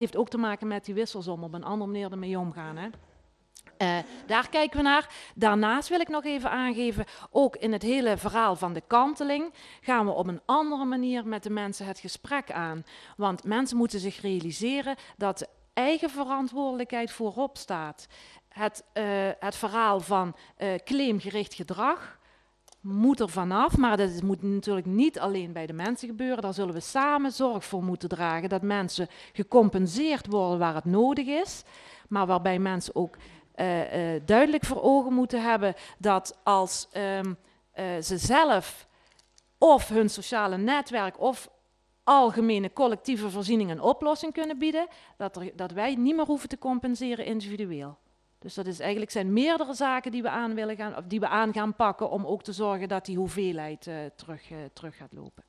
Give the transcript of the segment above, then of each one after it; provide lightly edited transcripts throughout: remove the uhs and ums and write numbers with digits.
heeft ook te maken met die wisselsom, op een andere manier ermee omgaan. Hè? Daar kijken we naar. Daarnaast wil ik nog even aangeven, ook in het hele verhaal van de kanteling gaan we op een andere manier met de mensen het gesprek aan. Want mensen moeten zich realiseren dat de eigen verantwoordelijkheid voorop staat. Het verhaal van claimgericht gedrag moet er vanaf, maar dat moet natuurlijk niet alleen bij de mensen gebeuren. Daar zullen we samen zorg voor moeten dragen dat mensen gecompenseerd worden waar het nodig is, maar waarbij mensen ook duidelijk voor ogen moeten hebben dat als ze zelf of hun sociale netwerk of algemene collectieve voorzieningen een oplossing kunnen bieden, dat wij niet meer hoeven te compenseren individueel. Dus dat zijn meerdere zaken die we aan willen gaan, of die we aan gaan pakken om ook te zorgen dat die hoeveelheid terug gaat lopen.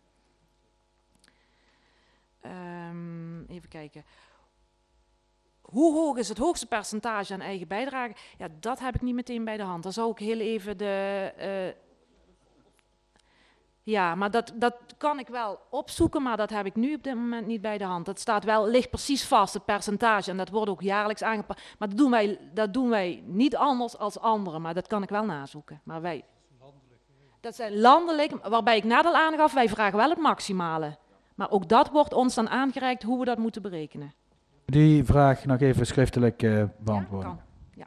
Even kijken. Hoe hoog is het hoogste percentage aan eigen bijdrage? Ja, dat heb ik niet meteen bij de hand. Dan zou ik heel even ja, maar dat kan ik wel opzoeken, maar dat heb ik nu op dit moment niet bij de hand. Dat ligt precies vast, het percentage, en dat wordt ook jaarlijks aangepast. Maar dat doen wij niet anders als anderen, maar dat kan ik wel nazoeken. Maar dat zijn landelijk, waarbij ik net al aangaf, wij vragen wel het maximale. Maar ook dat wordt ons dan aangereikt hoe we dat moeten berekenen. Die vraag nog even schriftelijk beantwoorden. Ja, kan. Ja.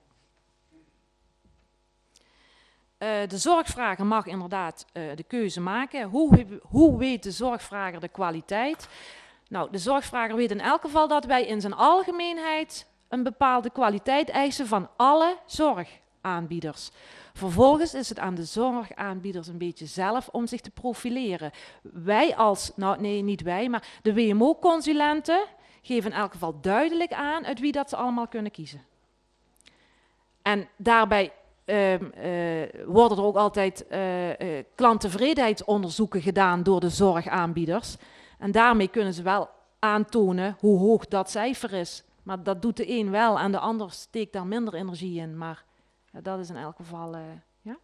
De zorgvrager mag inderdaad de keuze maken. Hoe weet de zorgvrager de kwaliteit? Nou, de zorgvrager weet in elk geval dat wij in zijn algemeenheid een bepaalde kwaliteit eisen van alle zorgaanbieders. Vervolgens is het aan de zorgaanbieders een beetje zelf om zich te profileren. Niet wij, maar de WMO-consulenten geven in elk geval duidelijk aan uit wie dat ze allemaal kunnen kiezen. En daarbij worden er ook altijd klanttevredenheidsonderzoeken gedaan door de zorgaanbieders. En daarmee kunnen ze wel aantonen hoe hoog dat cijfer is. Maar dat doet de een wel en de ander steekt daar minder energie in. Maar dat is in elk geval... ja.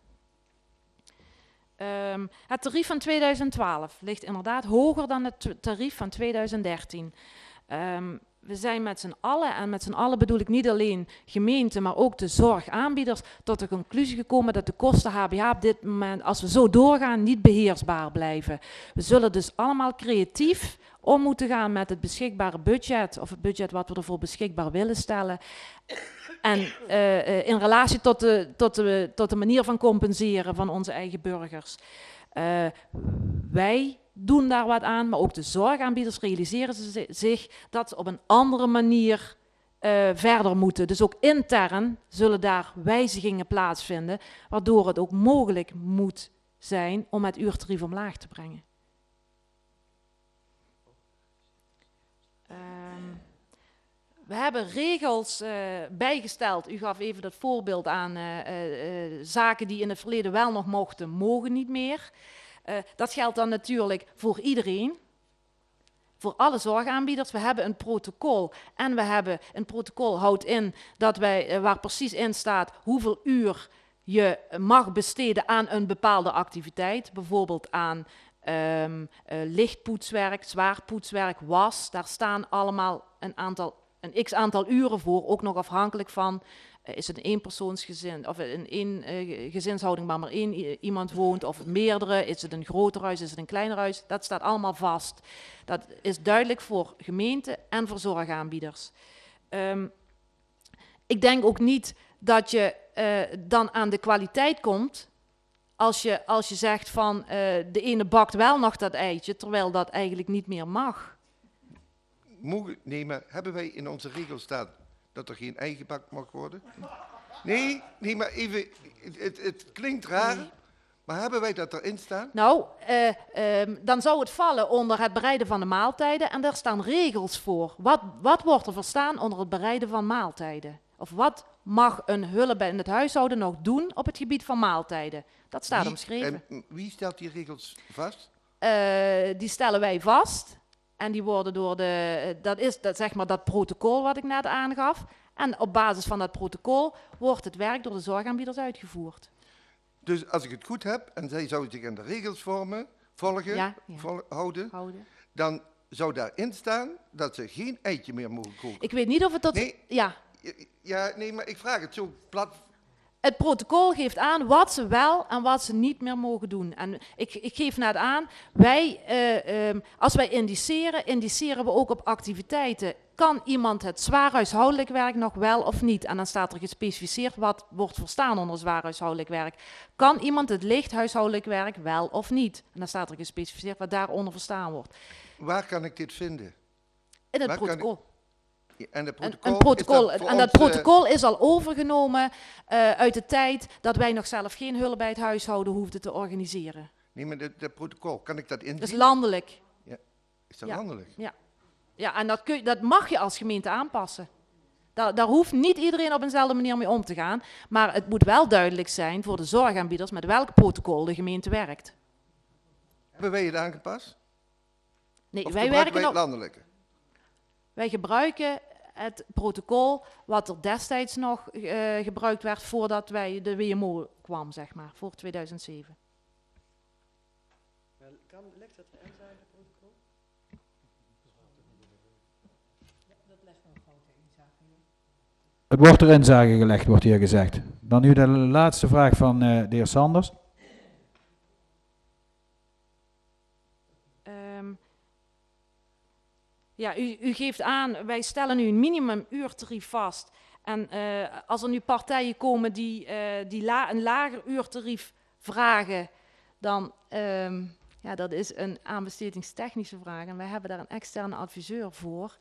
Het tarief van 2012 ligt inderdaad hoger dan het tarief van 2013. We zijn met z'n allen, en met z'n allen bedoel ik niet alleen gemeenten, maar ook de zorgaanbieders, tot de conclusie gekomen dat de kosten HBH op dit moment, als we zo doorgaan, niet beheersbaar blijven. We zullen dus allemaal creatief om moeten gaan met het beschikbare budget, of het budget wat we ervoor beschikbaar willen stellen. En in relatie tot de manier van compenseren van onze eigen burgers. Wij doen daar wat aan, maar ook de zorgaanbieders realiseren zich dat ze op een andere manier verder moeten. Dus ook intern zullen daar wijzigingen plaatsvinden, waardoor het ook mogelijk moet zijn om het uurtarief omlaag te brengen. We hebben regels bijgesteld. U gaf even dat voorbeeld aan. Zaken die in het verleden wel nog mochten, mogen niet meer. Dat geldt dan natuurlijk voor iedereen. Voor alle zorgaanbieders. We hebben een protocol. En we hebben een protocol houdt in dat waar precies in staat hoeveel uur je mag besteden aan een bepaalde activiteit. Bijvoorbeeld aan lichtpoetswerk, zwaar poetswerk, was. Daar staan allemaal een x-aantal uren voor, ook nog afhankelijk van, is het een eenpersoonsgezin, of in één gezinshouding waar maar één iemand woont, of meerdere, is het een groter huis, is het een kleiner huis, dat staat allemaal vast. Dat is duidelijk voor gemeenten en voor zorgaanbieders. Ik denk ook niet dat je dan aan de kwaliteit komt, als je zegt van de ene bakt wel nog dat eitje, terwijl dat eigenlijk niet meer mag. Nee, maar hebben wij in onze regels staan dat er geen ei gebakt mag worden? Nee, maar even, het klinkt raar, nee. Maar hebben wij dat erin staan? Nou, dan zou het vallen onder het bereiden van de maaltijden en daar staan regels voor. Wat wordt er verstaan onder het bereiden van maaltijden? Of wat mag een hulp in het huishouden nog doen op het gebied van maaltijden? Dat staat omschreven. En wie stelt die regels vast? Die stellen wij vast. En die worden door dat protocol wat ik net aangaf. En op basis van dat protocol wordt het werk door de zorgaanbieders uitgevoerd. Dus als ik het goed heb, en zij zouden zich aan de regels houden, dan zou daarin staan dat ze geen eitje meer mogen koken. Ik weet niet of het dat... Nee. Ja. Ja, nee, maar ik vraag het zo plat. Het protocol geeft aan wat ze wel en wat ze niet meer mogen doen. En ik geef net aan, als wij indiceren we ook op activiteiten. Kan iemand het zwaar huishoudelijk werk nog wel of niet? En dan staat er gespecificeerd wat wordt verstaan onder zwaar huishoudelijk werk. Kan iemand het licht huishoudelijk werk wel of niet? En dan staat er gespecificeerd wat daaronder verstaan wordt. Waar kan ik dit vinden? In het Waar kan protocol. En het Een protocol, protocol. En dat protocol is al overgenomen uit de tijd dat wij nog zelf geen hulp bij het huishouden hoefden te organiseren. Nee, maar dat protocol, kan ik dat inzien? Dat is landelijk. Is dat Ja. landelijk? Ja, en dat mag je als gemeente aanpassen. Daar hoeft niet iedereen op eenzelfde manier mee om te gaan. Maar het moet wel duidelijk zijn voor de zorgaanbieders met welk protocol de gemeente werkt. Hebben wij het aangepast? Nee, Of wij gebruiken werken wij het nog. landelijke? Wij gebruiken het protocol wat er destijds nog gebruikt werd voordat wij de WMO kwam, zeg maar, voor 2007. Ligt dat erin, zijn het protocol? Dat legt nog grote inzage. Het wordt er inzage gelegd, wordt hier gezegd. Dan nu de laatste vraag van de heer Sanders. Ja, u geeft aan, wij stellen nu een minimumuurtarief vast. En als er nu partijen komen die een lager uurtarief vragen, dan dat is een aanbestedingstechnische vraag. En wij hebben daar een externe adviseur voor.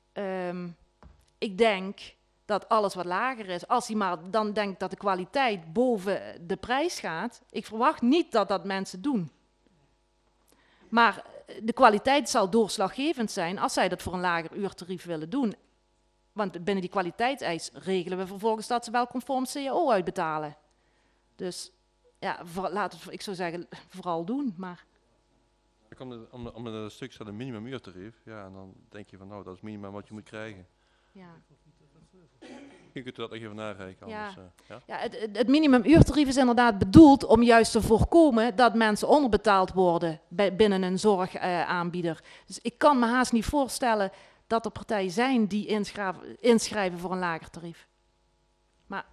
Ik denk dat alles wat lager is, als hij maar dan denkt dat de kwaliteit boven de prijs gaat. Ik verwacht niet dat dat mensen doen. Maar de kwaliteit zal doorslaggevend zijn als zij dat voor een lager uurtarief willen doen. Want binnen die kwaliteitseis regelen we vervolgens dat ze wel conform CAO uitbetalen. Dus ja, ik zou zeggen, vooral doen. Maar Om een stuk staat een minimumuurtarief. Ja, en dan denk je van nou, dat is minimum wat je moet krijgen. ja. Je kunt dat nog even nareiken. Ja. Anders, ja? Ja, het minimumuurtarief is inderdaad bedoeld om juist te voorkomen dat mensen onderbetaald worden binnen een zorgaanbieder. Dus ik kan me haast niet voorstellen dat er partijen zijn die inschrijven voor een lager tarief. Maar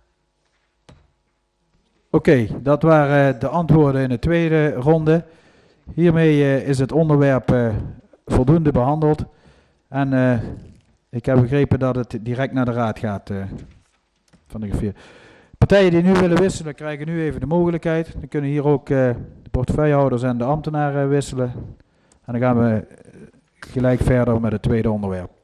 Oké, dat waren de antwoorden in de tweede ronde. Hiermee is het onderwerp voldoende behandeld. En ik heb begrepen dat het direct naar de raad gaat van de griffier. Partijen die nu willen wisselen, krijgen nu even de mogelijkheid. Dan kunnen hier ook de portefeuillehouders en de ambtenaren wisselen. En dan gaan we gelijk verder met het tweede onderwerp.